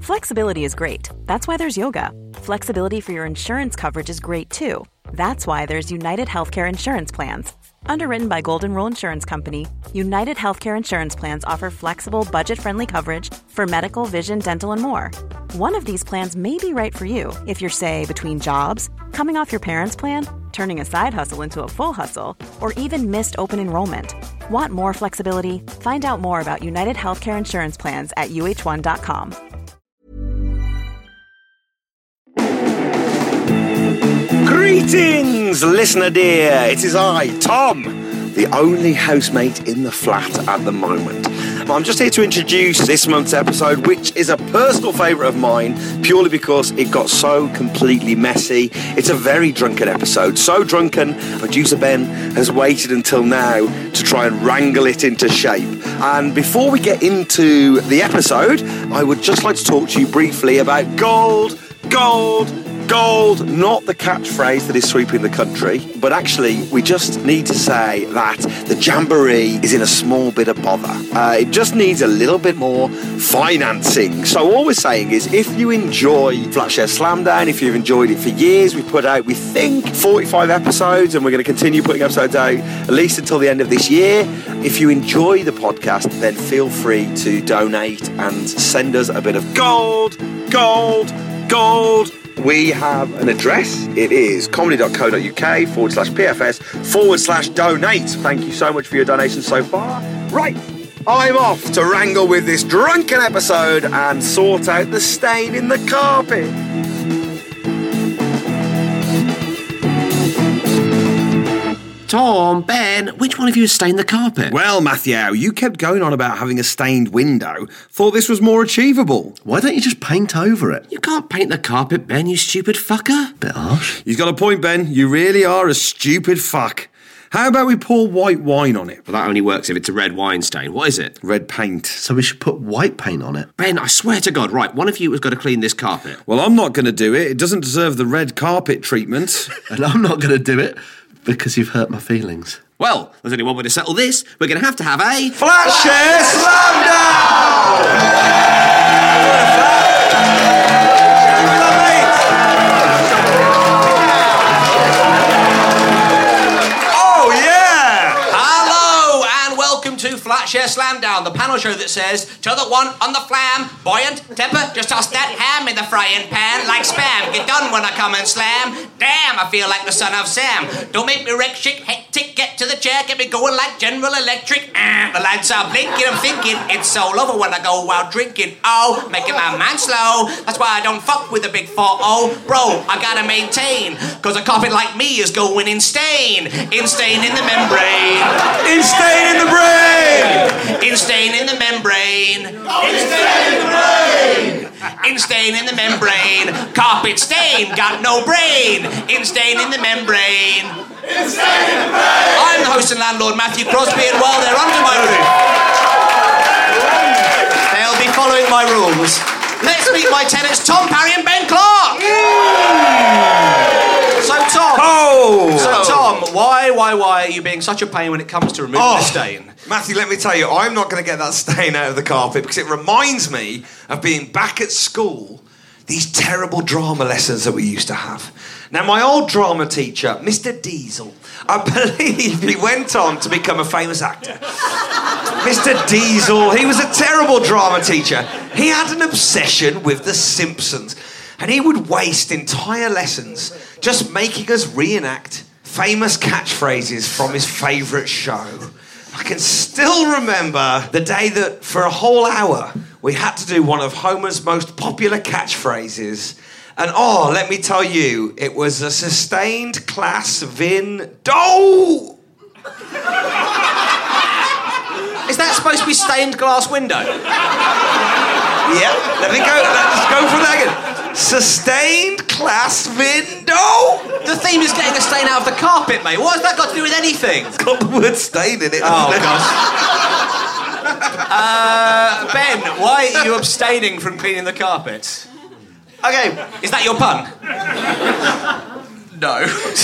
Flexibility is great. That's why there's yoga. Flexibility for your insurance coverage is great too. That's why there's United Healthcare Insurance Plans. Underwritten by Golden Rule Insurance Company, United Healthcare Insurance Plans offer flexible, budget-friendly coverage for medical, vision, dental, and more. One of these plans may be right for you if you're, say, between jobs, coming off your parents' plan, turning a side hustle into a full hustle, or even missed open enrollment. Want more flexibility? Find out more about United Healthcare Insurance Plans at uh1.com. Greetings, listener dear. It is I, Tom, the only housemate in the flat at the moment. I'm just here to introduce this month's episode, which is a personal favourite of mine, purely because it got so completely messy. It's a very drunken episode, so drunken, producer Ben has waited until now to try and wrangle it into shape. And before we get into the episode, I would just like to talk to you briefly about gold, not the catchphrase that is sweeping the country, but actually we just need to say that the Jamboree is in a small bit of bother. It just needs a little bit more financing. So all we're saying is, if you enjoy Flatshare Slamdown, if you've enjoyed it for years, we put out, we think, 45 episodes, and we're going to continue putting episodes out at least until the end of this year. If you enjoy the podcast, then feel free to donate and send us a bit of gold. We have an address. It is comedy.co.uk/PFS/donate. Thank you so much for your donations so far. Right, I'm off to wrangle with this drunken episode and sort out the stain in the carpet. Tom, Ben, which one of you has stained the carpet? Well, Matthew, you kept going on about having a stained window. Thought this was more achievable. Why don't you just paint over it? You can't paint the carpet, Ben, you stupid fucker. Bit harsh. He's got a point, Ben. You really are a stupid fuck. How about we pour white wine on it? Well, that only works if it's a red wine stain. What is it? Red paint. So we should put white paint on it? Ben, I swear to God, right, one of you has got to clean this carpet. Well, I'm not going to do it. It doesn't deserve the red carpet treatment. And I'm not going to do it because you've hurt my feelings. Well, there's only one way to settle this. We're going to have a... Flatshare Slamdown! To Flatshare Slamdown, the panel show that says, to the one on the flamboyant temper, just toss that ham in the frying pan like spam. Get done when I come and slam. Damn, I feel like the son of Sam. Don't make me wreck shit, hectic, get to the chair, get me going like General Electric. The lights are blinking, I'm thinking it's so over when I go out drinking. Oh, making my man slow. That's why I don't fuck with a big 4-0. Bro, I gotta maintain, cause a carpet like me is going insane. Insane in the membrane. Insane in the brain! Insane in the membrane. Insane in the brain. Insane in the membrane. Carpet stain, got no brain. Insane in the membrane. Insane in the brain. I'm the host and landlord, Matthew Crosby, and while they're under my roof, they'll be following my rules. Let's meet my tenants, Tom Parry and Ben Clark. So Tom, why are you being such a pain when it comes to removing the stain? Matthew, let me tell you, I'm not going to get that stain out of the carpet because it reminds me of being back at school, these terrible drama lessons that we used to have. Now, my old drama teacher, Mr. Diesel, I believe he went on to become a famous actor. Mr. Diesel, he was a terrible drama teacher. He had an obsession with The Simpsons, and he would waste entire lessons just making us reenact famous catchphrases from his favourite show. I can still remember the day that for a whole hour we had to do one of Homer's most popular catchphrases. And let me tell you, it was a sustained class vin do. Is that supposed to be stained glass window? Yeah, let's go from that again. Sustained class window. The theme is getting a stain out of the carpet, mate. What has that got to do with anything? It's got the word stain in it. Oh, gosh. Ben, why are you abstaining from cleaning the carpet? Okay. Is that your pun? No.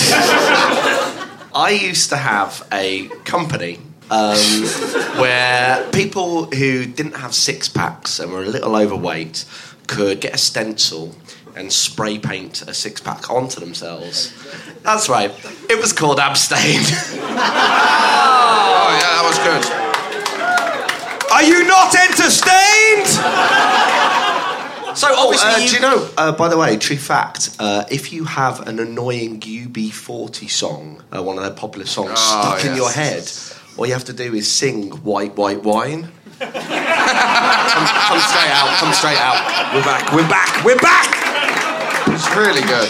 I used to have a company where people who didn't have six-packs and were a little overweight could get a stencil and spray paint a six-pack onto themselves. That's right. It was called Abstain. Oh, yeah, that was good. Are you not entertained? So obviously do you know, by the way, true fact, if you have an annoying UB40 song, one of their popular songs, stuck in your head, all you have to do is sing White, White Wine. come straight out. We're back! It's really good.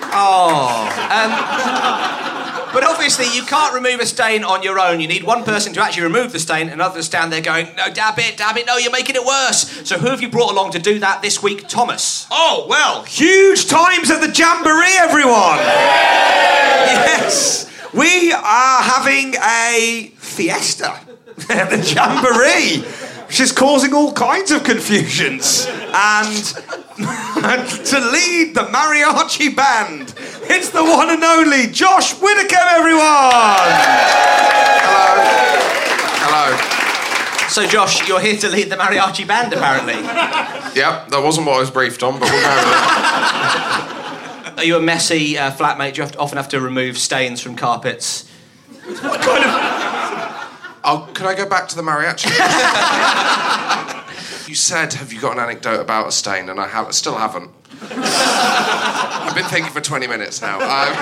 But obviously you can't remove a stain on your own. You need one person to actually remove the stain, and another to stand there going, no, dab it, no, you're making it worse. So who have you brought along to do that this week, Thomas? Oh, well, huge times at the Jamboree, everyone! Yes, we are having a fiesta at the Jamboree, which is causing all kinds of confusions. And to lead the mariachi band, it's the one and only Josh Widdicombe, everyone! Hello. So, Josh, you're here to lead the mariachi band, apparently. Yep, that wasn't what I was briefed on, but we'll go with it. Are you a messy flatmate? Do you often have to remove stains from carpets? What kind of... Oh, can I go back to the mariachi? You said, have you got an anecdote about a stain? And I still haven't. I've been thinking for 20 minutes now.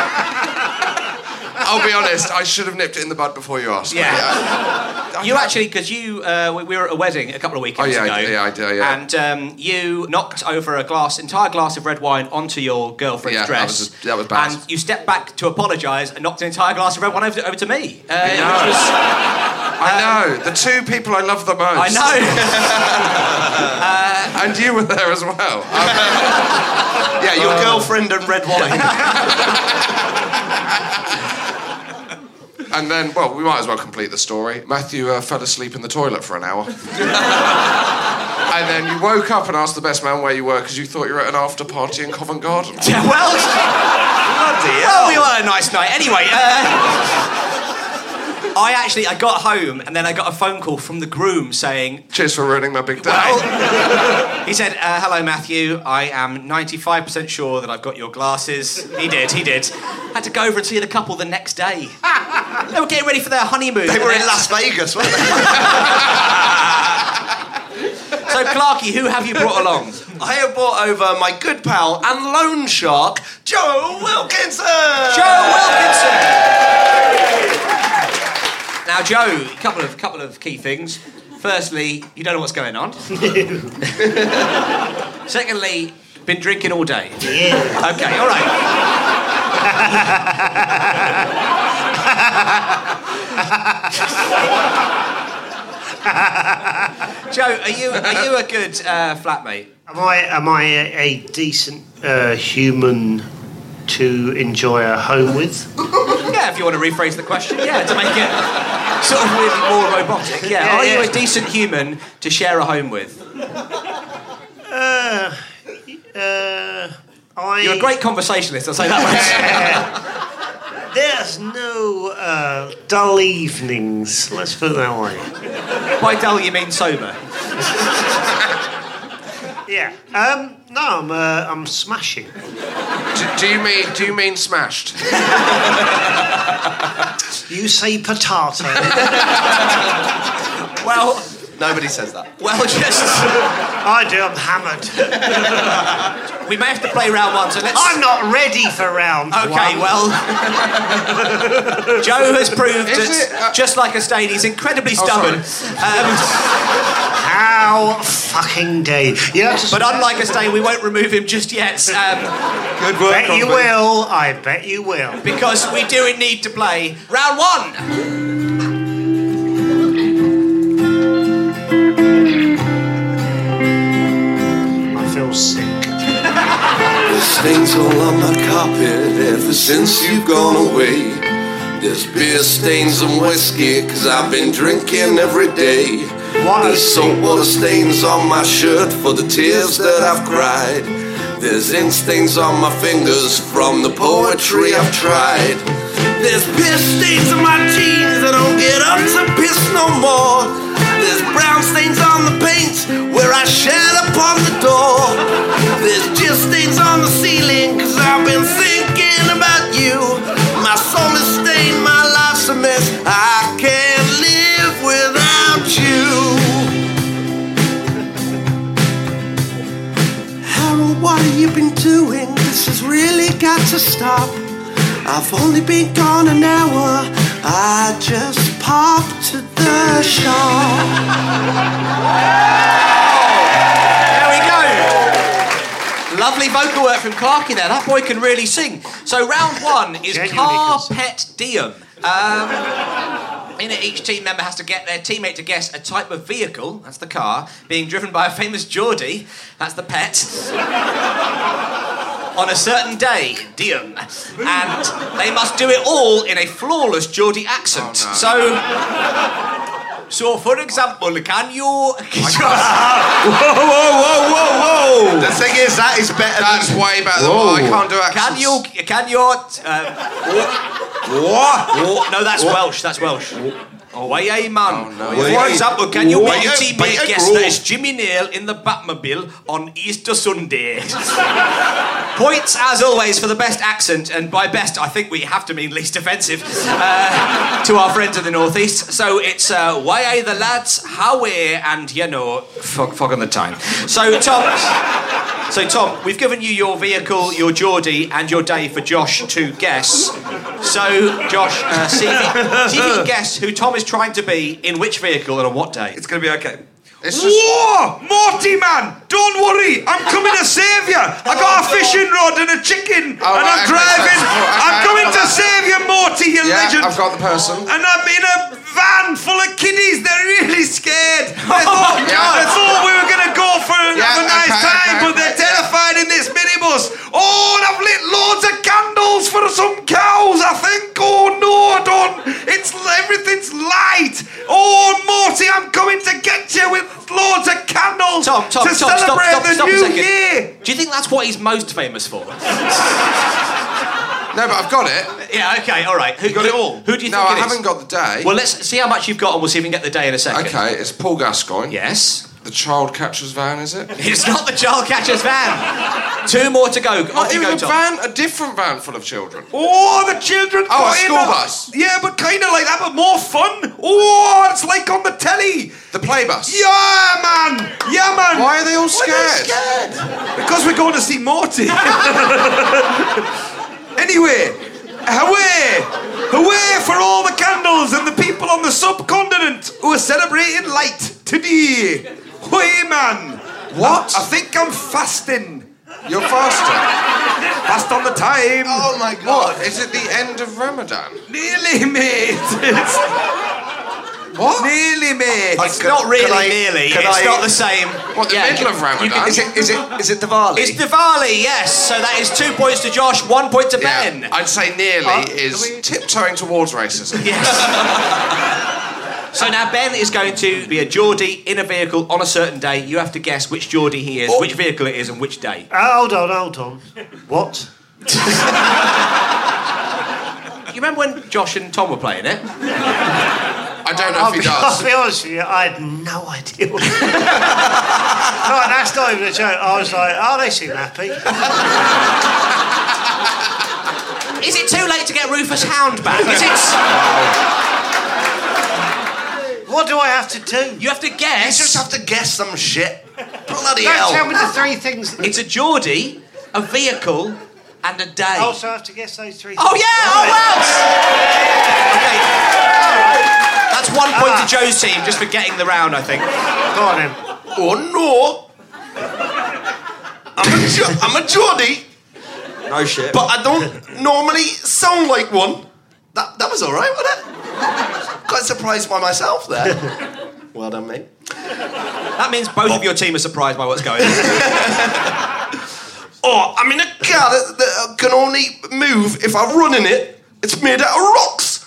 I'll be honest, I should have nipped it in the bud before you asked. Yeah. You actually, because we were at a wedding a couple of weekends ago. I did. And you knocked over entire glass of red wine onto your girlfriend's dress. That was bad. And you stepped back to apologise and knocked an entire glass of red wine over to me. I know. The two people I love the most. I know. And you were there as well. Yeah, your girlfriend and red wine. And then, well, we might as well complete the story. Matthew fell asleep in the toilet for an hour. And then you woke up and asked the best man where you were because you thought you were at an after party in Covent Garden. Yeah, well, we all had a nice night. Anyway, I got home and then I got a phone call from the groom saying... Cheers for ruining my big day. Well, he said, hello, Matthew. I am 95% sure that I've got your glasses. He did. Had to go over and see the couple the next day. They were getting ready for their honeymoon. They were in Las Vegas, weren't they? So, Clarky, who have you brought along? I have brought over my good pal and loan shark, Joe Wilkinson! Now, Joe, a couple of key things. Firstly, you don't know what's going on. Secondly, been drinking all day. Yeah. Okay, all right. Joe, are you a good flatmate? Am I a decent human to enjoy a home with? Yeah, if you want to rephrase the question, yeah, to make it sort of really more robotic. Yeah, are you a decent human to share a home with? You're a great conversationalist, I'll say that much. There's no dull evenings, let's put it that way. By dull, you mean sober? Yeah. No, I'm smashing. Do you mean smashed? You say potato. Well, Nobody says that. well, just I do, I'm hammered. we may have to play round one, so let's. I'm not ready for round one. Okay, well, Joe has proved that, just like a stain, he's incredibly stubborn. How fucking dare you? But unlike a stain, we won't remove him just yet. Good work, Bet you will. I bet you will. Because we do need to play round one. I feel sick. Stains all on my carpet ever since you've gone away. There's beer stains and whiskey, cause I've been drinking every day. There's saltwater stains on my shirt for the tears that I've cried. There's ink stains on my fingers from the poetry I've tried. There's piss stains on my jeans, I don't get up to piss no more. There's brown stains on the paint where I shat upon the door. There's jizz stains on the ceiling, cause I've been thinking about you. My soul is stained, my life's a mess. I can't live without you. Harold, what have you been doing? This has really got to stop. I've only been gone an hour. I just popped to the shop. There we go. Lovely vocal work from Clarky there. That boy can really sing. So round one is Carpet Diem. In it, each team member has to get their teammate to guess a type of vehicle, that's the car, being driven by a famous Geordie, that's the pet, on a certain day, Diem. And they must do it all in a flawless Geordie accent. Oh, no. So, for example, can you... Whoa, whoa, whoa, whoa! The thing is, that is better That's way better than what I can't do accents. Can you... What? No, that's Welsh, that's Welsh. Oh, aye, man. Oh, no. For example, can you make your teammate guess that it's Jimmy Nail in the Batmobile on Easter Sunday? Points, as always, for the best accent, and by best, I think we have to mean least offensive, to our friends of the North East. So it's why are the lads, how we, and you know, fuck on the time. So Tom, we've given you your vehicle, your Geordie, and your day for Josh to guess. So, Josh, see if you can guess who Tom is trying to be in which vehicle and on what day. It's going to be okay. Whoa! Morty, man! Don't worry! I'm coming to save you! I got a fishing rod and a chicken, and I'm driving. I'm coming to save you, Morty, you legend! I've got the person. And I'm in a van full of kiddies. They're really scared. I thought we were going to go for have a nice time, but they're terrified in this minibus. Oh, and I've lit loads of candles for some cows, I think. Oh, no, I don't. Everything's light. Oh, Morty, I'm coming to get you with loads of candles Tom, to celebrate the new year. Do you think that's what he's most famous for? No, but I've got it. Yeah, okay, all right. Who got it all? Who do you think No, I it is? haven't got the day. Well, let's see how much you've got and we'll see if we can get the day in a second. Okay, it's Paul Gascoigne. Yes. The child catcher's van, is it? It's not the child catcher's van. 2 more to go. Off you go, Tom. A different van full of children. Oh, the children. Oh, a school bus. Yeah, but kind of like that, but more fun. Oh, it's like on the telly. The play bus. Yeah, man. Yeah, man. Why are they all scared? Why are they scared? Because we're going to see Morty. Anyway, hooray for all the candles and the people on the subcontinent who are celebrating light today. Hooray, man. What? I think I'm fasting. You're fasting? Fast on the time. Oh my God. What? Is it the end of Ramadan? Nearly, mate. What? Nearly, mate. It's not really nearly. It's not the same. What, the middle of Ramadan? Is it Diwali? It's Diwali, yes. So that is 2 points to Josh, 1 point to Ben. I'd say nearly is tiptoeing towards racism. Yes. So now Ben is going to be a Geordie in a vehicle on a certain day. You have to guess which Geordie he is, which vehicle it is, and which day. Hold on. What? You remember when Josh and Tom were playing it? I don't know if he does. I'll be honest with you, I had no idea what No, that's not even a joke. I was like, oh, they seem happy. Is it too late to get Rufus Hound back? Is it... What do I have to do? You have to guess. You just have to guess some shit. Bloody Don't hell. tell me the 3 things. It's a Geordie, a vehicle, and a day. Oh, so I have to guess those 3 things. Oh, yeah! Oh, well! Okay. That's 1 point to Joe's team, just for getting the round, I think. Go on, then. Oh, no. I'm a Geordie. No shit. But I don't normally sound like one. That was all right, wasn't it? Quite surprised by myself there. Well done, mate. That means both of your team are surprised by what's going on. Oh, I'm in a car that can only move if I run in it. It's made out of rocks.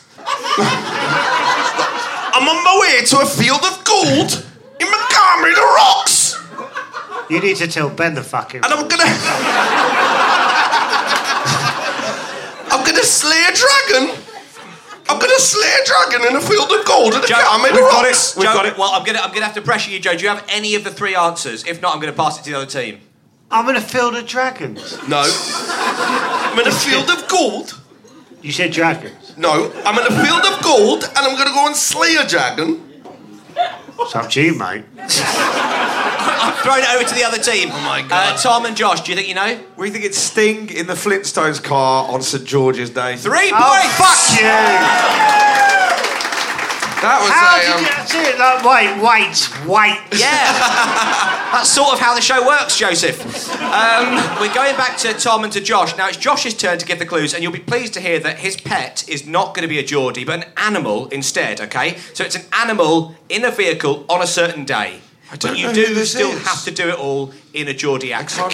I'm on my way to a field of gold in my car made of rocks. You need to tell Ben the fucking... And I'm gonna slay a dragon, a not going to slay a dragon in a field of gold and a Joe, car made of we've got rocks. it. We've got it. Well, I'm gonna have to pressure you, Joe. Do you have any of the three answers? If not, I'm gonna pass it to the other team. I'm in a field of dragons. No. I'm in a field of gold. You said dragons. No, I'm in a field of gold and I'm going to go and slay a dragon. It's up to you, mate. I'm throwing it over to the other team. Oh my God. Tom and Josh, do you think you know? We think it's Sting in the Flintstones car on St George's Day. 3 points. Oh, fuck you! That was How did you do it? Like, wait. Yeah. That's sort of how the show works, Joseph. We're going back to Tom and to Josh. Now, it's Josh's turn to give the clues, and you'll be pleased to hear that his pet is not going to be a Geordie, but an animal instead, OK? So it's an animal in a vehicle on a certain day. But you do still have to do it all in a Geordie accent.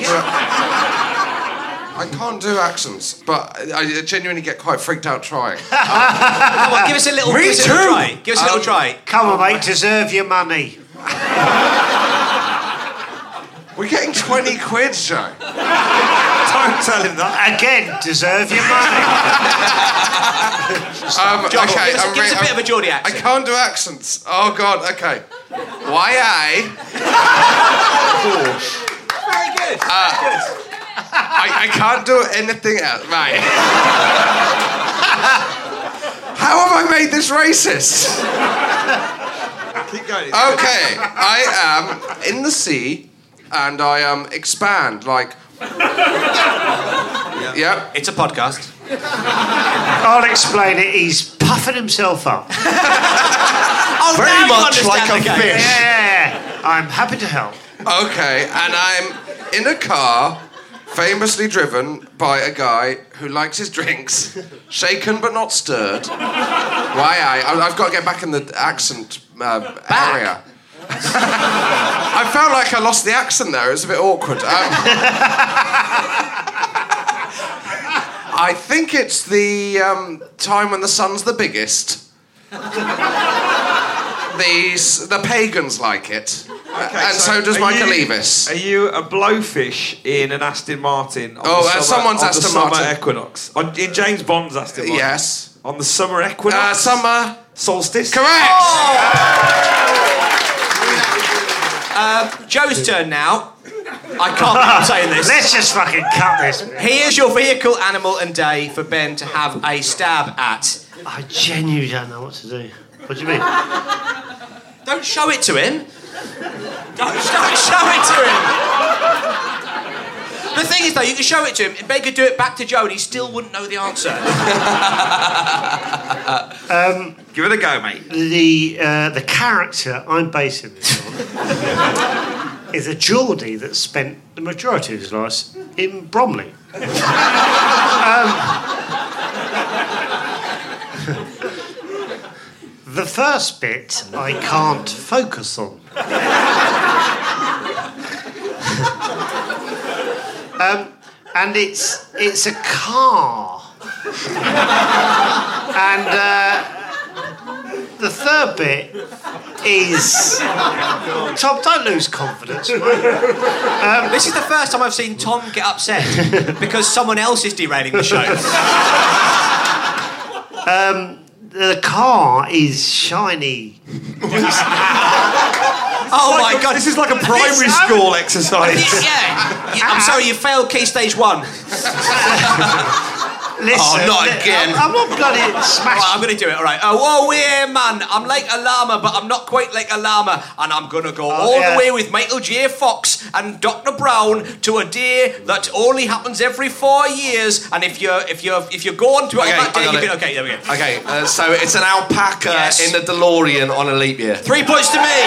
I can't do accents, but I genuinely get quite freaked out trying. Come on, give us a little try. Give us a little try. Come on, mate, deserve your money. We're getting 20 quid, Joe. Don't tell him that. Again, deserve your money. John, Okay, give us a bit of a Geordie I accent. can't do accents. Oh, God, okay. Why I? Very good. Very good. I can't do anything else. Right. How have I made this racist? Keep going. Okay, I am in the sea and I expand like. Yeah. It's a podcast. I'll explain it. He's puffing himself up. Oh, Very now you much like understand a the game. fish. Yeah, I'm happy to help. Okay, and I'm in a car, famously driven by a guy who likes his drinks shaken but not stirred. I've got to get back in the accent area. I felt like I lost the accent there. It was a bit awkward. I think it's the time when the sun's the biggest. The pagans like it. Okay, and so does Michael Are Levis. you a blowfish in an Aston Martin? Someone's Aston summer Martin. equinox. In James Bond's Aston Martin. Yes. On the summer equinox. Summer solstice. Correct! Joe's turn now. I can't keep saying this. Let's just fucking cut this. Here's your vehicle, animal, and day for Ben to have a stab at. I genuinely don't know what to do. What do you mean? Don't show it to him. Don't show it to him. The thing is, though, you can show it to him. Ben could do it back to Joe, and he still wouldn't know the answer. Give it a go, mate. The character I'm basing this on is a Geordie that spent the majority of his life in Bromley. The first bit I can't focus on. And it's a car. And the third bit is... Tom, don't lose confidence, mate. This is the first time I've seen Tom get upset because someone else is derailing the show. The car is shiny. Oh my God! This is like a primary school exercise. Yeah. I'm sorry, you failed Key Stage 1. Listen, not again. I'm not bloody smashing. Right, I'm going to do it, all right. Oh, yeah, man. I'm like a llama, but I'm not quite like a llama. And I'm going to go all the way with Michael J. Fox and Dr. Brown to a day that only happens every 4 years. And if you're going to that day, you can... Okay, there we go. Okay, so it's an alpaca in a DeLorean on a leap year. 3 points to me.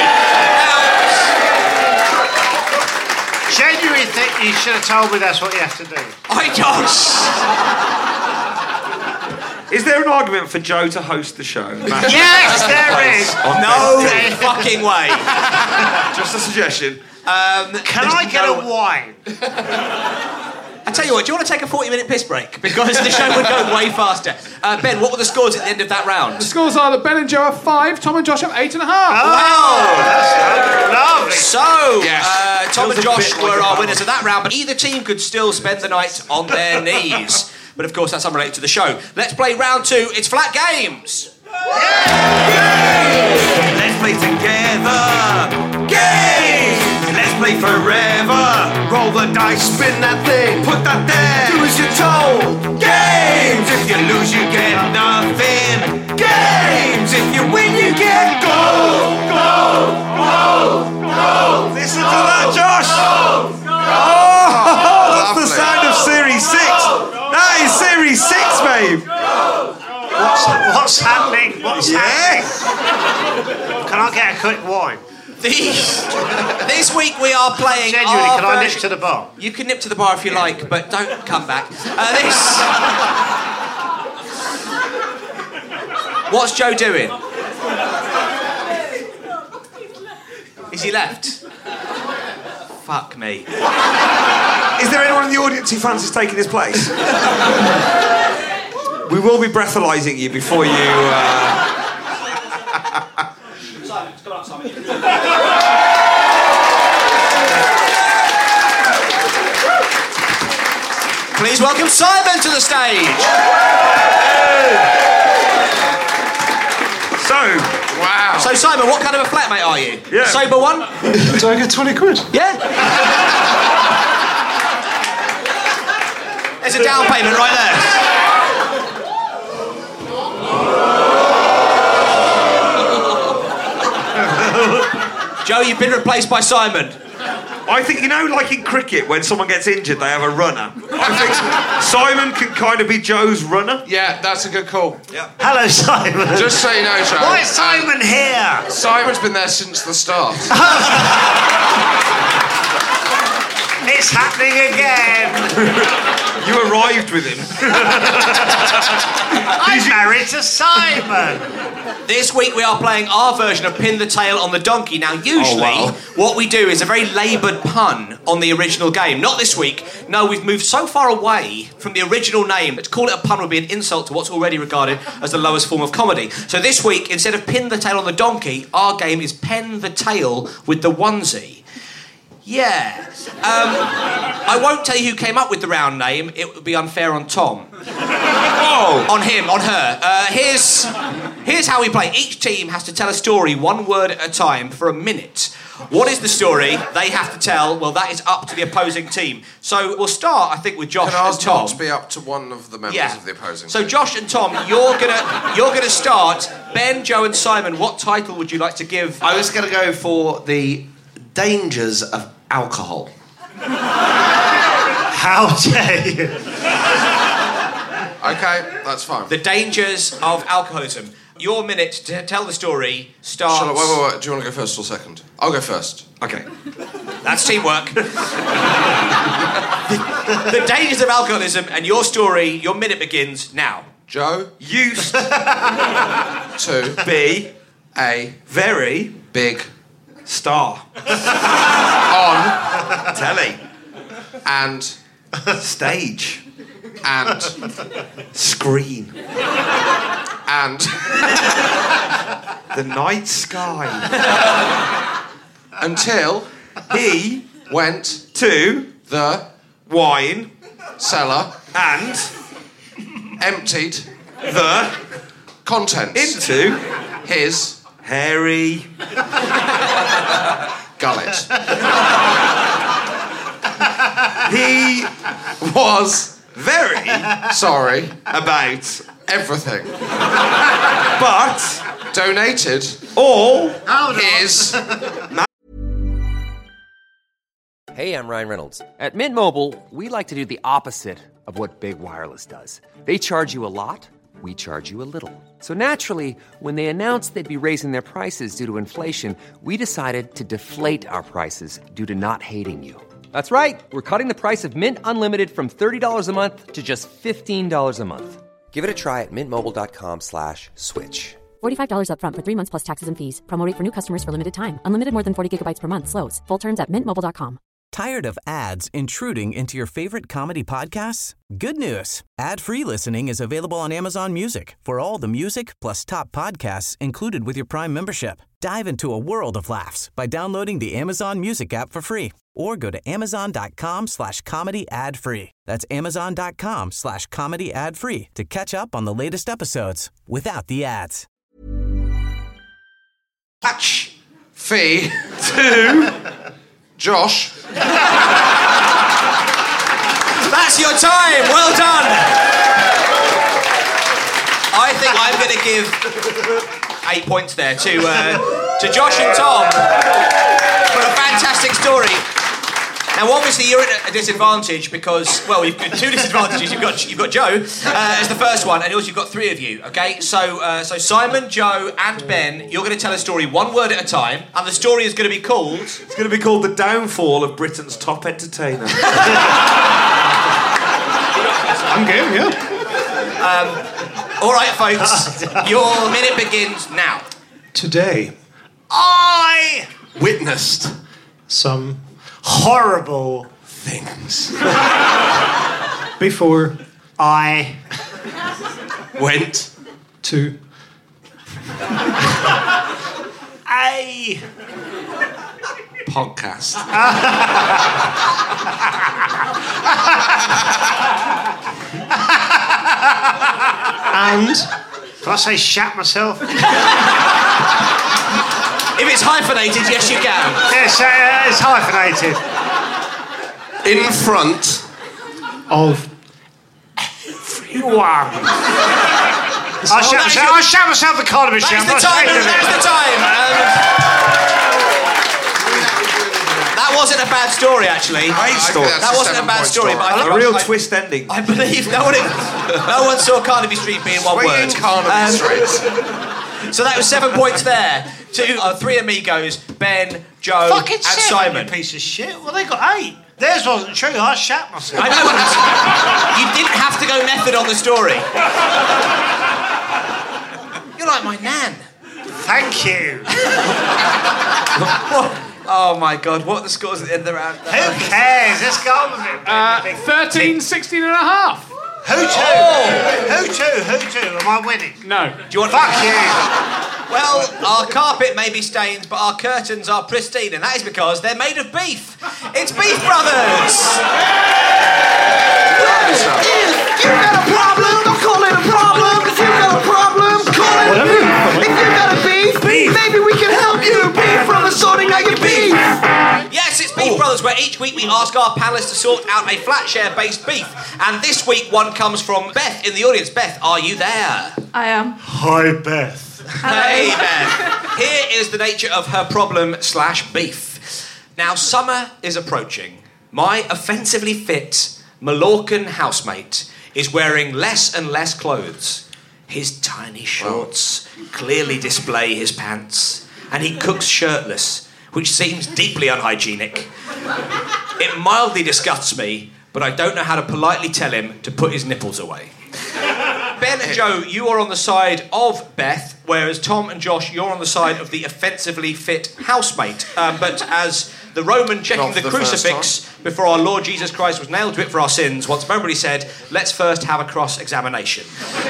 Genuinely think you should have told me that's what you have to do. I don't. Is there an argument for Joe to host the show? Yes, there is. No fucking way. Just a suggestion. Can I get a wine? I tell you what, do you want to take a 40-minute piss break? Because the show would go way faster. Ben, what were the scores at the end of that round? The scores are that Ben and Joe have 5, Tom and Josh have 8.5. Wow! That's lovely. So, Yes. Tom and Feels a Josh bit like were a our battle. winners of that round, but either team could still spend the night on their knees. But of course, that's unrelated to the show. Let's play round 2. It's Flat Games. Let's play together. Games. Let's play forever. Roll the dice, spin that thing, put that there. Do as you're told. Games. If you lose, you get nothing. Games. If you win, you get gold. Gold. Gold. Gold. Listen to that, Josh. That's the sound of Series 6. That is Series 6, babe. What's happening? What's happening? Can I get a quick wine? This week we are playing. Genuinely, can I nip to the bar? You can nip to the bar if you like, but don't come back. What's Joe doing? Is he left? Fuck me. Is there anyone in the audience who fancies taking his place? We will be breathalyzing you before you... Simon, come on, Simon. Please welcome Simon to the stage. Wow. So Simon, what kind of a flatmate are you? Yeah. Sober one? Do I get 20 quid? Yeah. There's a down payment right there. Joe, you've been replaced by Simon. I think, you know, like in cricket, when someone gets injured, they have a runner. I think Simon can kind of be Joe's runner. Yeah, that's a good call. Yeah. Hello, Simon. Just so you know, Joe. Why is Simon here? Simon's been there since the start. It's happening again. You arrived with him. I'm married to Simon. This week we are playing our version of Pin the Tail on the Donkey. Now, usually, what we do is a very laboured pun on the original game. Not this week. No, we've moved so far away from the original name that to call it a pun would be an insult to what's already regarded as the lowest form of comedy. So this week, instead of Pin the Tail on the Donkey, our game is Pen the Tail with the Onesie. Yeah. I won't tell you who came up with the round name. It would be unfair on Tom. Oh. On him, on her. Here's how we play. Each team has to tell a story one word at a time for a minute. What is the story they have to tell? Well, that is up to the opposing team. So we'll start, I think, with Josh Can ours and Tom. not be up to one of the members of the opposing So team? Josh and Tom, you're gonna start. Ben, Joe, and Simon, what title would you like to give? I was going to go for the dangers of alcohol. How dare you? Okay, that's fine. The dangers of alcoholism. Your minute to tell the story starts... Wait. Do you want to go first or second? I'll go first. Okay. That's teamwork. The dangers of alcoholism, and your story, your minute begins now. Joe Used to be a very big star on telly and stage and screen and the night sky until he went to the wine cellar and emptied the contents into his hairy gullet. he Was very sorry about everything, but donated all his Hey, I'm Ryan Reynolds. At Mint Mobile, we like to do the opposite of what Big Wireless does. They charge you a lot, we charge you a little. So naturally, when they announced they'd be raising their prices due to inflation, we decided to deflate our prices due to not hating you. That's right. We're cutting the price of Mint Unlimited from $30 a month to just $15 a month. Give it a try at mintmobile.com/switch. $45 up front for 3 months plus taxes and fees. Promo rate for new customers for limited time. Unlimited more than 40 gigabytes per month. Slows full terms at mintmobile.com. Tired of ads intruding into your favorite comedy podcasts? Good news. Ad-free listening is available on Amazon Music for all the music plus top podcasts included with your Prime membership. Dive into a world of laughs by downloading the Amazon Music app for free or go to amazon.com/comedy ad free. That's amazon.com/comedy ad free to catch up on the latest episodes without the ads. Patch fee to Josh. That's your time. Well done. I think I'm going to give 8 points there to Josh and Tom for a fantastic story. Now, obviously, you're at a disadvantage because, well, you've got two disadvantages. You've got Joe as the first one, and also you've got three of you. Okay, so Simon, Joe, and Ben, you're going to tell a story one word at a time, and the story is going to be called. It's going to be called "The Downfall of Britain's Top Entertainer." I'm game, yeah. All right, folks, your minute begins now. Today, I witnessed some horrible things before I went to a podcast. And can I say shat myself? If it's hyphenated, yes, you can. Yes, it's hyphenated. In front of everyone. I shat myself the Carnaby show. That's the time. That's the time. That wasn't a bad story, actually. Great story. That wasn't a bad story, but I think a real twist ending. I believe no one saw Carnaby Street being one word. Carnaby Street. So that was 7 points there. Three amigos, Ben, Joe, Fucking and shit, Simon. You piece of shit. Well, they got 8. Theirs wasn't true. I shat myself. I know. You didn't have to go method on the story. You're like my nan. Thank you. Oh my God, what are the scores at the end of the round? Who cares? Let's go on with it. 13, 16 and a half. Who to? Oh. Who to? Am I winning? No. Do you want? Fuck you. Well, our carpet may be stained, but our curtains are pristine, and that is because they're made of beef. It's Beef Brothers! If you got a problem, don't call it a problem. If you got a problem, call it a beef. If you got a beef, maybe we can help you. Beef Brothers sorting out your beef. Yes, it's Beef Brothers, where each week we ask our panellists to sort out a Flatshare-based beef. And this week one comes from Beth in the audience. Beth, are you there? I am. Hi, Beth. Hey, Beth. Here is the nature of her problem/beef. Now, summer is approaching. My offensively fit Mallorcan housemate is wearing less and less clothes. His tiny shorts clearly display his pants, and he cooks shirtless, which seems deeply unhygienic. It mildly disgusts me, but I don't know how to politely tell him to put his nipples away. Ben and Joe, you are on the side of Beth, whereas Tom and Josh, you're on the side of the offensively fit housemate. But as the Roman checking the crucifix before our Lord Jesus Christ was nailed to it for our sins, once momentarily said, let's first have a cross-examination.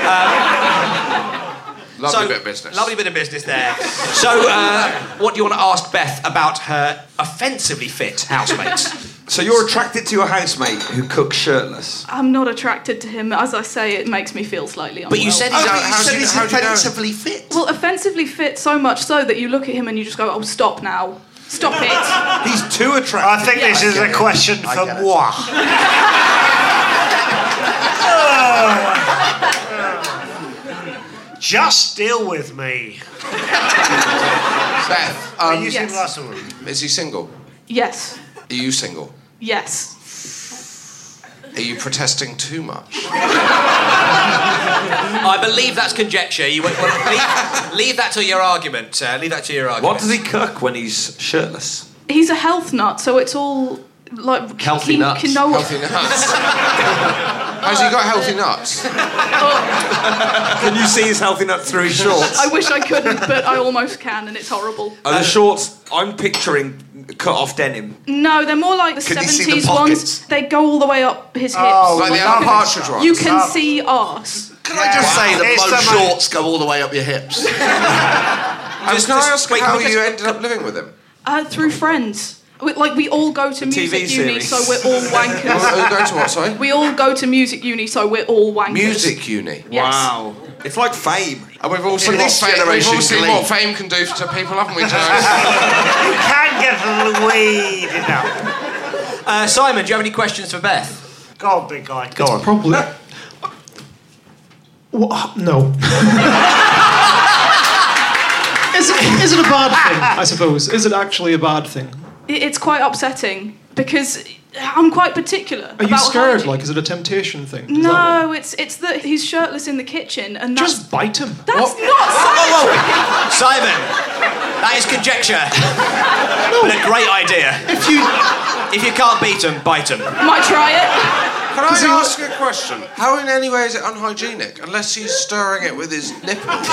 Lovely bit of business. Lovely bit of business there. So, what do you want to ask Beth about her offensively fit housemate? So you're attracted to your housemate who cooks shirtless? I'm not attracted to him. As I say, it makes me feel slightly unwell. But you said he's offensively fit. Well, offensively fit so much so that you look at him and you just go, oh, stop now. Stop it. He's too attractive. I think this is a question for moi. Just deal with me. Beth, Are you single or single? Is he single? Yes. Are you single? Yes. Are you protesting too much? I believe that's conjecture. You won't leave that to your argument. Leave that to your argument. What does he cook when he's shirtless? He's a health nut, so it's all like Healthy nuts. Healthy nuts. Has he got healthy nuts? Can you see his healthy nut through his shorts? I wish I couldn't, but I almost can, and it's horrible. Are the shorts, I'm picturing cut off denim. No, they're more like the Can you see the 70s pockets? ones. They go all the way up his hips. Oh, Like the Alan Partridge ones? You can see arse. Can I just say that It's most the shorts go all the way up your hips? Can I ask how you ended up living with him? Through friends. We all go to music uni, series. so we're all wankers. Go to what, sorry? We all go to music uni, so we're all wankers. Music uni? Yes. Wow. It's like Fame. And we've all seen, what fame can do to people, haven't we, Joe? You can get a little weed enough. Simon, do you have any questions for Beth? Go on, big guy. Go on. Probably. No. Is it a bad thing, I suppose? Is it actually a bad thing? It's quite upsetting because I'm quite particular. Are you about scared? hygiene. Like, is it a temptation thing? No, it's that he's shirtless in the kitchen and that's... Just bite him. That's not sanitary. Simon, that is conjecture. But a great idea. If you can't beat him, bite him. Might try it. Can I ask a question? How in any way is it unhygienic? Unless he's stirring it with his nipples.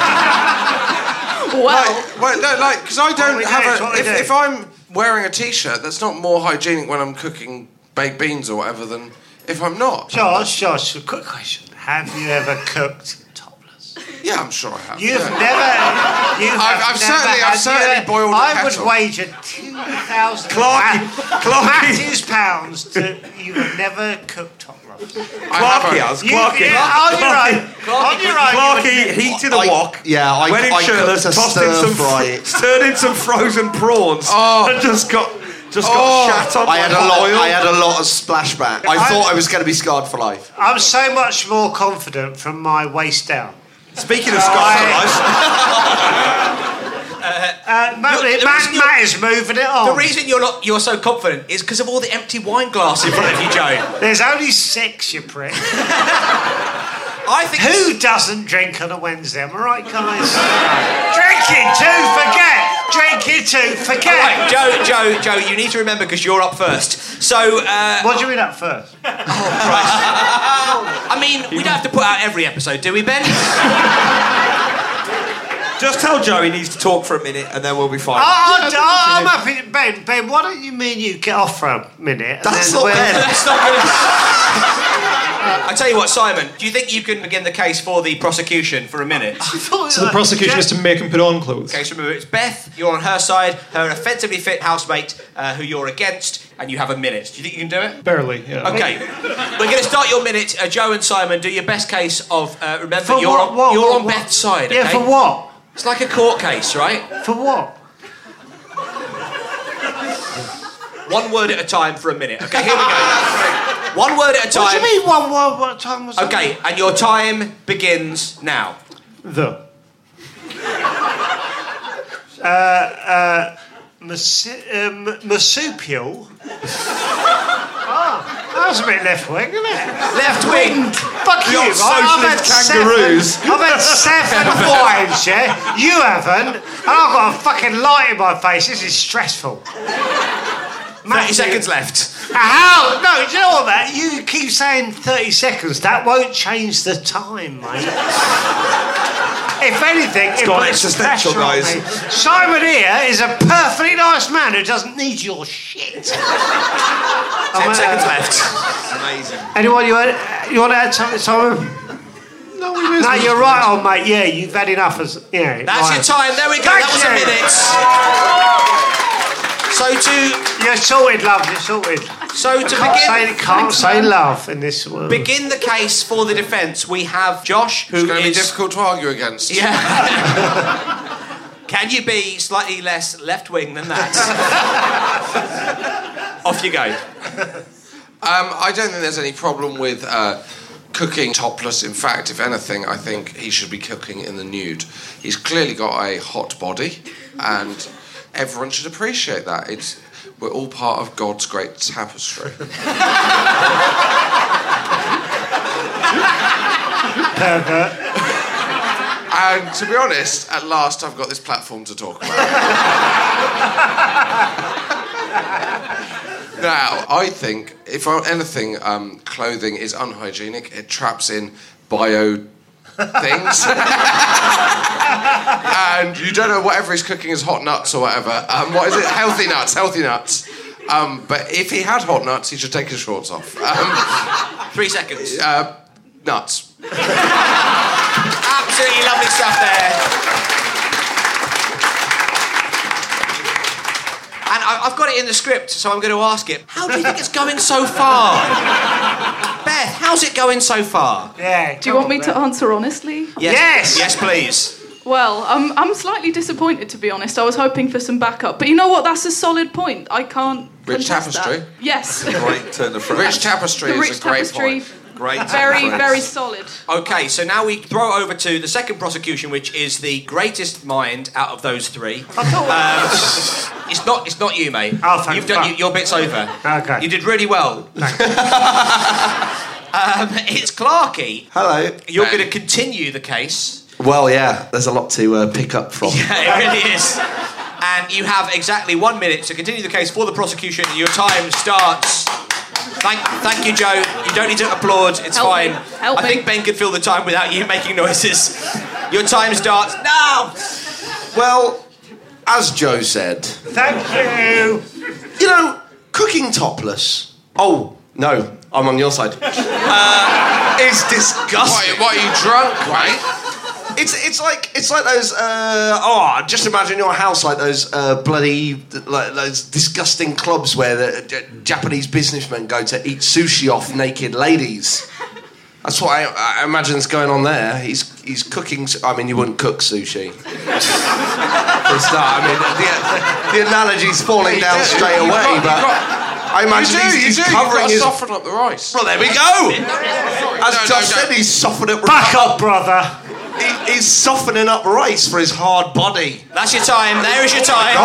Well... Because I don't have a... If I'm wearing a T-shirt, that's not more hygienic when I'm cooking baked beans or whatever than if I'm not. Josh, a quick question. Have you ever cooked topless? Yeah, I'm sure I have. I've certainly boiled a I would kettle. wager 2,000 Matthew's pounds that you have never cooked topless. Clarky has. On your own. Clarky heated a wok. Yeah, went in I shirtless, cooked a tossed in some stir-fry. stirred in some frozen prawns, and just got shat on I had oil. a lot of splashback. I thought I was going to be scarred for life. I'm so much more confident from my waist down. Speaking of scarred for life. Matt is moving it on. The reason you're so confident is because of all the empty wine glass in front of you, Joe. There's only 6, you prick. I think who doesn't drink on a Wednesday? Am I right, guys? Drinking to forget. Drinking to forget. Right, Joe, you need to remember because you're up first. So, what do you mean up first? I mean, we don't have to put out every episode, do we, Ben? Just tell Joe he needs to talk for a minute and then we'll be fine. I'm happy. Ben, why don't you get off for a minute? That's not Ben. That's not good. I tell you what, Simon, do you think you can begin the case for the prosecution for a minute? So the prosecution is to make him put on clothes. Okay, so remember, it's Beth, you're on her side, her offensively fit housemate who you're against, and you have a minute. Do you think you can do it? Barely, yeah. Okay, we're going to start your minute. Joe and Simon, do your best case of... remember, For you're what? on Beth's side, okay? Yeah, for what? It's like a court case, right? For what? One word at a time for a minute. Okay, here we go. One word at a time. What do you mean one word at a time? Okay, and your time begins now. Marsupial. That was a bit left wing, isn't it? Left wing. Fuck you, right? Kangaroos. I've had 7 wines, yeah? You haven't. And I've got a fucking light in my face. This is stressful. 30 seconds left. How? No, do you know what, Matt? You keep saying 30 seconds. That won't change the time, mate. If anything, it gone puts existential, pressure on guys. me. Simon here is a perfectly nice man who doesn't need your shit. 10 seconds left. Amazing. Anyone, you want to add something, Simon? No, you're right on, mate. Yeah, you've had enough. That's your time. There we go. That was a minute. You're sorted, love. You're sorted. So to begin... Can't say love in this world. Begin the case for the defence. We have Josh, who It's going to be is... difficult to argue against. Yeah. Can you be slightly less left-wing than that? Off you go. I don't think there's any problem with cooking topless. In fact, if anything, I think he should be cooking in the nude. He's clearly got a hot body, and everyone should appreciate that. We're all part of God's great tapestry. And to be honest, at last I've got this platform to talk about. Now, I think, if anything, clothing is unhygienic. It traps in bio things. And you don't know whatever he's cooking is hot nuts or whatever. What is it? Healthy nuts. But if he had hot nuts, he should take his shorts off. 3 seconds. Nuts. Absolutely lovely stuff there. And I've got it in the script, so I'm going to ask it. How do you think it's going so far? Beth, how's it going so far? Yeah. Do you want me to answer honestly? Yes. Yes, please. Well, I'm slightly disappointed, to be honest. I was hoping for some backup. But you know what? That's a solid point. I can't Rich contest Tapestry? that. Yes. Great turn of phrase. Rich Tapestry The is Rich a great Tapestry. point. Great. Very, very solid. Okay, so now we throw over to the second prosecution, which is the greatest mind out of those three. It's not you, mate. Oh, thank You've done fuck. your bit's over. Okay. You did really well. It's Clarky. Hello. You're going to continue the case. Well, yeah, there's a lot to pick up from. Yeah, it really is. And you have exactly 1 minute to continue the case for the prosecution. Your time starts. Thank you, Joe. You don't need to applaud. It's Help fine. me. Help I think me. Ben could fill the time without you making noises. Your time starts now. Well, as Joe said, Thank you. you know, cooking topless. Oh, no, I'm on your side. It's disgusting. What, are you drunk, mate? It's like those. Just imagine your house like those bloody those disgusting clubs where the Japanese businessmen go to eat sushi off naked ladies. That's what I imagine's going on there. He's cooking. I mean, you wouldn't cook sushi. For a start, I mean, the analogy's falling down straight away. I imagine he's covering his. Soften up the rice. Well, there we go. As Josh said, he's softening up. Back up, brother. He's softening up rice for his hard body. That's your time. There is your time.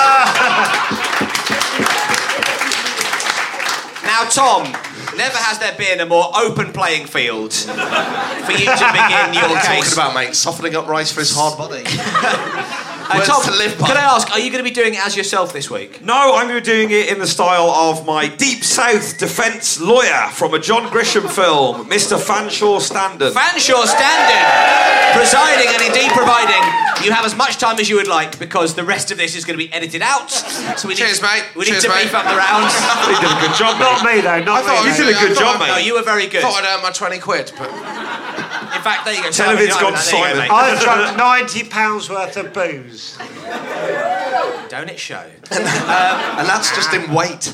Now, Tom, never has there been a more open playing field for you to begin your What are you case. talking about, mate? Softening up rice for his hard body. Tom, can I ask, are you going to be doing it as yourself this week? No, I'm going to be doing it in the style of my Deep South defence lawyer from a John Grisham film, Mr. Fanshawe Standen. Fanshawe Standen, presiding and indeed providing. You have as much time as you would like because the rest of this is going to be edited out. So we Cheers, mate. We need Cheers, to mate. beef up the rounds. You did a good job, Not me, though. Not me. You did a good job, mate. No, you were very good. I thought I'd earn my 20 quid, but... In fact, there you go. Tell him it's gone silent. I've drunk £90 worth of booze. Don't it show? And that's just in weight.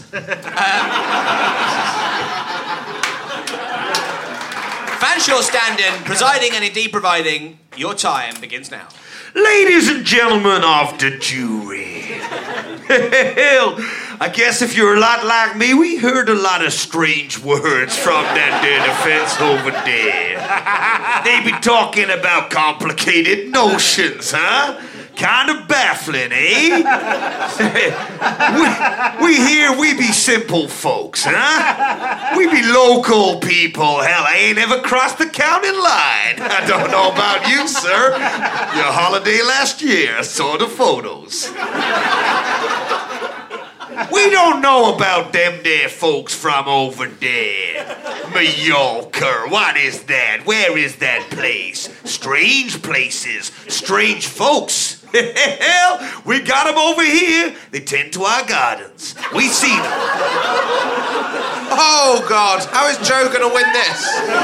Fanshawe Standen, presiding and indeed providing. Your time begins now. Ladies and gentlemen of the jury. Hell, I guess if you're a lot like me, we heard a lot of strange words from that there defense over there. They be talking about complicated notions, huh? Kind of baffling, eh? we here, we be simple folks, huh? We be local people. Hell, I ain't ever crossed the county line. I don't know about you, sir. Your holiday last year, I saw the photos. We don't know about them there folks from over there. Mallorca, what is that? Where is that place? Strange places, strange folks. Hell, we got them over here. They tend to our gardens. We see them. Oh, God. How is Joe going to win this?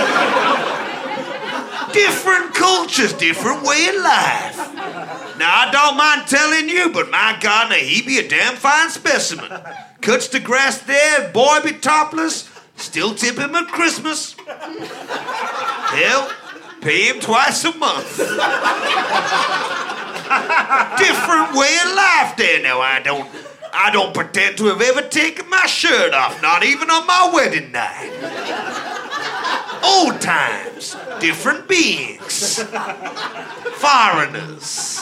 Different cultures, different way of life. Now, I don't mind telling you, but my gardener, he be a damn fine specimen. Cuts the grass there, boy be topless, still tip him at Christmas. Hell, pay him twice a month. Different way of life there. Now, I don't pretend to have ever taken my shirt off, not even on my wedding night. Old times, different beings, foreigners,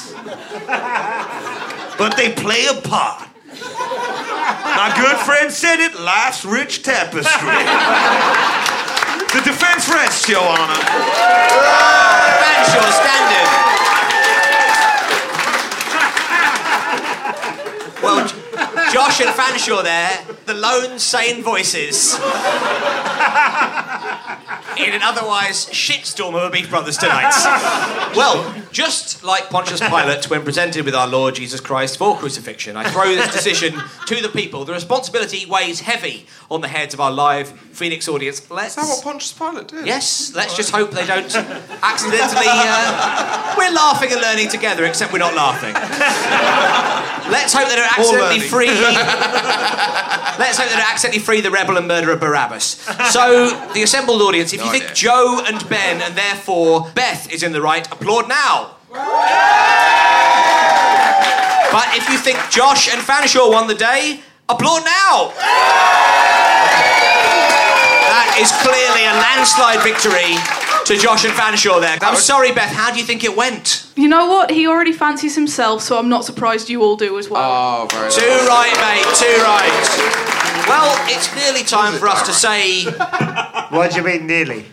but they play a part. My good friend said it, life's rich tapestry. The defense rests, Your Honor. Fanshawe Standen. Well, Josh and Fanshawe there, the lone sane voices in an otherwise shitstorm of a Beef Brothers tonight. Well, Just like Pontius Pilate when presented with our Lord Jesus Christ for crucifixion, I throw this decision to the people. The responsibility weighs heavy on the heads of our live Phoenix audience. Is that what Pontius Pilate did? Yes, let's just hope they don't accidentally... we're laughing and learning together, except we're not laughing. Let's hope they don't accidentally free... Let's hope they don't accidentally free the rebel and murderer Barabbas. So, the assembled audience, if you think Joe and Ben, and therefore Beth, is in the right, applaud now. But if you think Josh and Fanshawe won the day, applaud now. That is clearly a landslide victory to Josh and Fanshawe there. I'm sorry, Beth, how do you think it went? You know what? He already fancies himself, so I'm not surprised you all do as well. Oh, very nice. Too right, mate, too right. Well, it's nearly time for us to say... What do you mean, nearly?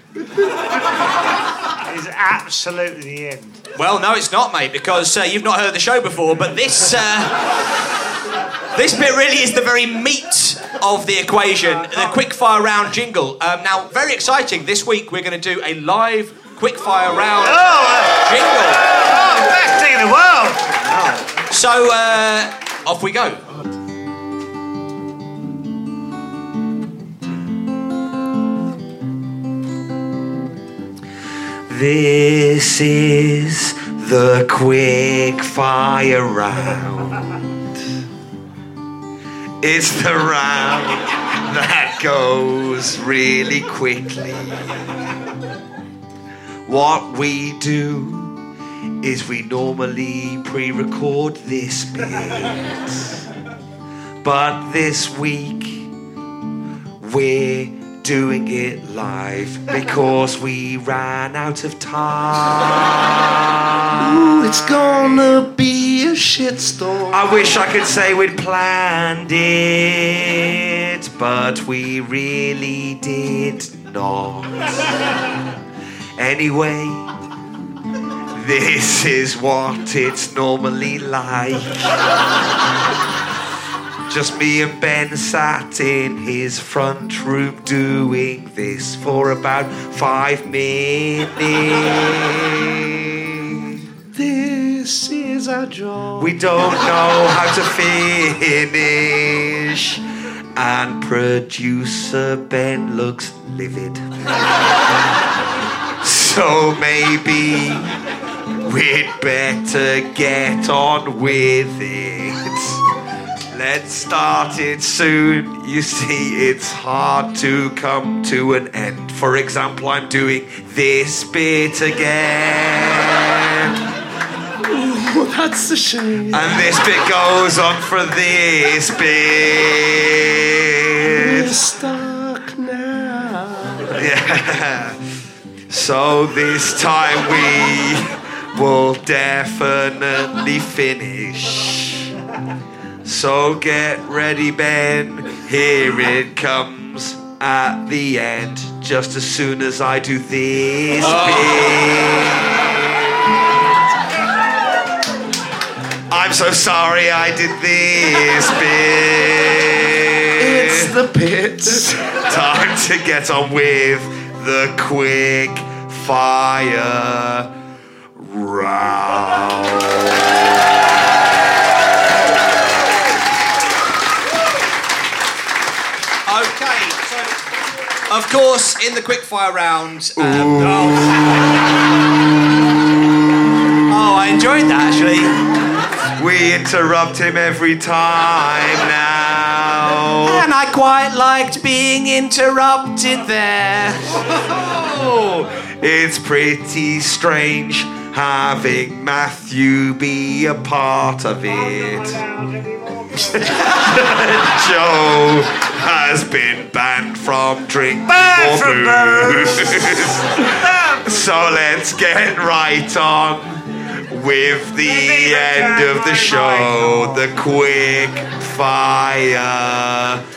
It's absolutely the end. Well, no, it's not, mate, because you've not heard the show before, but this... This bit really is the very meat of the equation, the quickfire round jingle. Now, very exciting, this week we're going to do a live quickfire round jingle. Oh, best thing in the world! So, off we go. This is the quickfire round. It's the round that goes really quickly. What we do is we normally pre-record this bit. But this week we're doing it live because we ran out of time. Ooh, it's gonna be a shitstorm. I wish I could say we'd planned it, but we really did not. Anyway, this is what it's normally like. Just me and Ben sat in his front room doing this for about 5 minutes. This is our job. We don't know how to finish, and producer Ben looks livid. So maybe we'd better get on with it. Let's start it soon. You see, it's hard to come to an end. For example, I'm doing this bit again. Ooh, that's a shame. And this bit goes on for this bit. We're stuck now. Yeah. So this time we will definitely finish. So get ready, Ben. Here it comes at the end, just as soon as I do this bit. I'm so sorry I did this bit. It's the bit. Time to get on with the quick fire round. Okay, so of course, in the quickfire round. Oh, I enjoyed that actually. We interrupt him every time now. And I quite liked being interrupted there. It's pretty strange having Matthew be a part of it. Joe has been banned from drinking more booze. So let's get right on with the end of the show, the quick fire.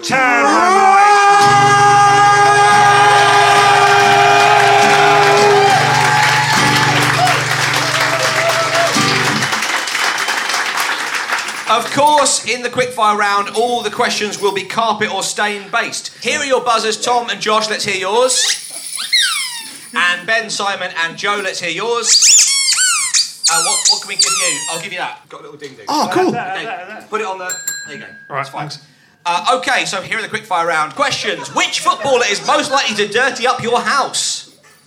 Of course, in the quickfire round, all the questions will be carpet or stain based. Here are your buzzers, Tom and Josh, let's hear yours. And Ben, Simon and Joe, let's hear yours. What can we give you? I'll give you that. Got a little ding-ding. Oh, cool. Okay, put it on the... There you go. All right, thanks. Okay, so here are the quickfire round questions. Which footballer is most likely to dirty up your house?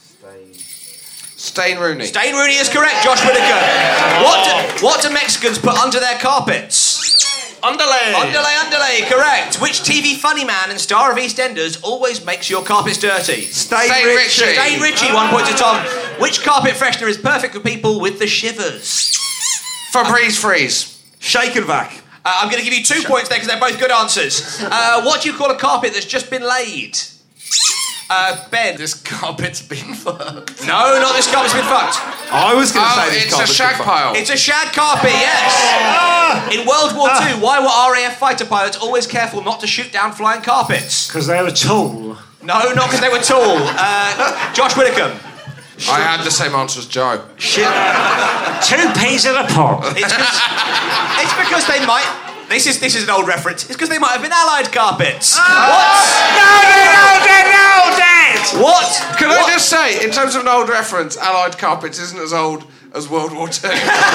Stain Rooney. Stain Rooney is correct, Josh Whittaker. What do Mexicans put under their carpets? Underlay, correct. Which TV funny man and star of EastEnders always makes your carpets dirty? Stain Ritchie. Stain Ritchie, 1 point to Tom. Which carpet freshener is perfect for people with the shivers? Febreze Freeze. Shake and vac. I'm going to give you 2 points there because they're both good answers. What do you call a carpet that's just been laid? Ben. This carpet's been fucked. No, not this carpet's been fucked. I was going to say this it's a carpet's shag been pile. It's a shag carpet, yes. In World War II, why were RAF fighter pilots always careful not to shoot down flying carpets? Because they were tall. No, not because they were tall. Josh Whittaker. I had the same answer as Joe. 2 peas in a pod. It's because they might... This is an old reference. It's because they might have been Allied carpets. What? No, Dad! What? Can I just say, in terms of an old reference, Allied carpets isn't as old as World War II.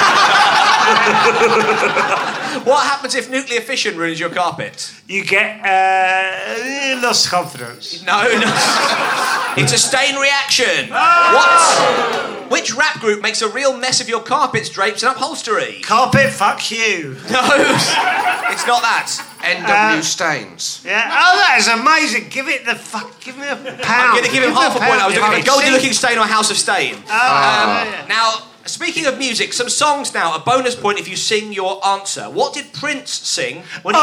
What happens if nuclear fission ruins your carpet? You get lost confidence. No. It's a stain reaction. What? Which rap group makes a real mess of your carpets, drapes, and upholstery? Carpet, fuck you. No, it's not that. NW Stains. Yeah. Oh, that is amazing. Give me a pound. I'm going to give him half a point. I was looking at Goldie Looking Stain or House of Stain. Now, speaking of music, some songs now. A bonus point if you sing your answer. What did Prince sing when he...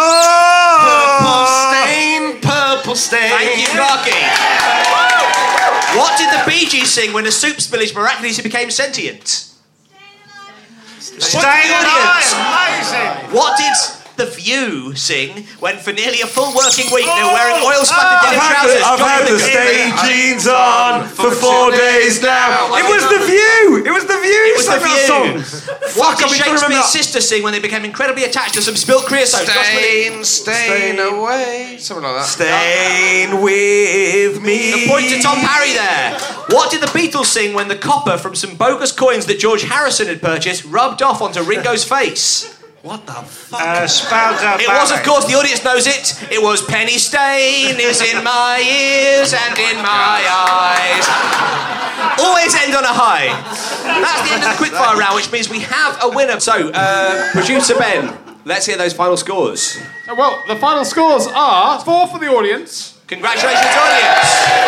Purple stain. Thank you, Clarky. What did the Bee Gees sing when a soup spillage miraculously became sentient? Staying alive. Amazing. What did The View sing when for nearly a full working week they were wearing oil-splattered denim trousers? I've had the stain jeans on for 4 days now. It was The View. It was The View. It was The View. What did Shakespeare's sister sing when they became incredibly attached to some spilt creosote? Stain away. Something like that. Stain with me. The point to Tom Parry there. What did the Beatles sing when the copper from some bogus coins that George Harrison had purchased rubbed off onto Ringo's face? What the fuck? It was, of course, the audience knows it. It was Penny Stain is in my ears and in my eyes. Always end on a high. That's the end of the quickfire round, which means we have a winner. So, producer Ben, let's hear those final scores. Well, the final scores are 4 for the audience. Congratulations, audience.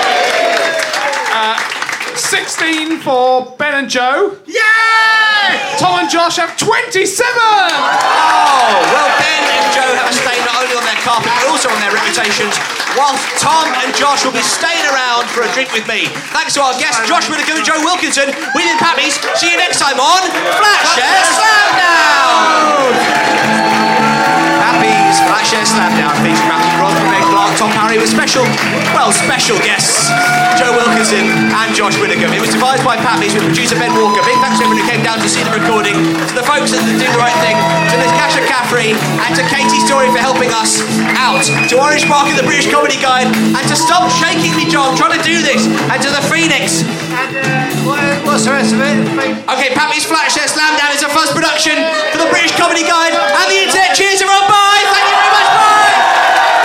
16 for Ben and Joe. Yay! Tom and Josh have 27! Oh, well, Ben and Joe have a stain not only on their carpet, but also on their reputations, whilst Tom and Josh will be staying around for a drink with me. Thanks to our guests, Josh Whittaker and Joe Wilkinson. We've been Pappies. See you next time on Flatshare Slamdown! Pappies Flatshare Slamdown featuring Matthew Ross, Meg Clark, Tom Parry with special guests, Joe Wilkinson and Josh Whittaker. It was devised by Pappies with producer Ben Walker. Big thanks to everyone who came down to see the recording, to the folks at the Do the Right Thing, to Natasha Caffrey, and to Katie Story for helping us out, to Orange Park and the British Comedy Guide, and to Stop Shaking Me John trying to do this, and to the Phoenix. And what's the rest of it? Okay, Pappies Flatshare Slamdown is a Fuzz production for the British Comedy Guide and the Internet. Cheers everyone, bye! Thank you very much, bye!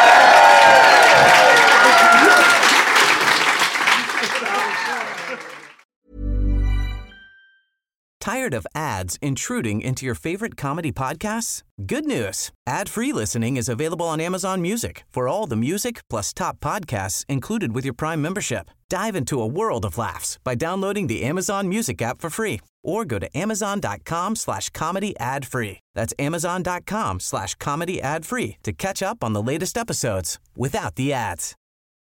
Tired of ads intruding into your favorite comedy podcasts? Good news. Ad-free listening is available on Amazon Music for all the music plus top podcasts included with your Prime membership. Dive into a world of laughs by downloading the Amazon Music app for free or go to amazon.com/comedy ad-free. That's amazon.com/comedy ad-free to catch up on the latest episodes without the ads.